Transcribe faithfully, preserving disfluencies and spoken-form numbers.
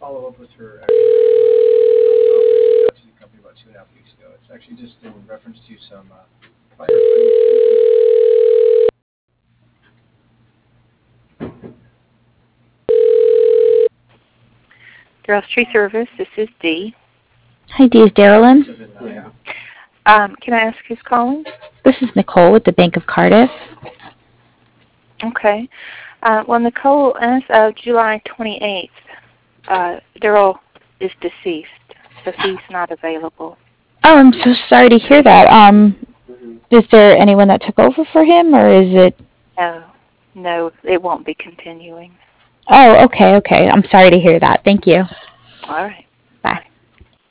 follow up with her after she got to the company about two and a half weeks ago. It's actually just in reference to some uh, prior. Girls Tree Service, this is Dee. Hi, Dee. Is Daryl in? Yeah. Um, can I ask who's calling? This is Nicole with the Bank of Cardiff. Okay. Uh, well, Nicole, as of July twenty-eighth, uh, Daryl is deceased, so he's not available. Oh, I'm so sorry to hear that. Um, is there anyone that took over for him, or is it? No, no, it won't be continuing. Oh, okay, okay. I'm sorry to hear that. Thank you. All right.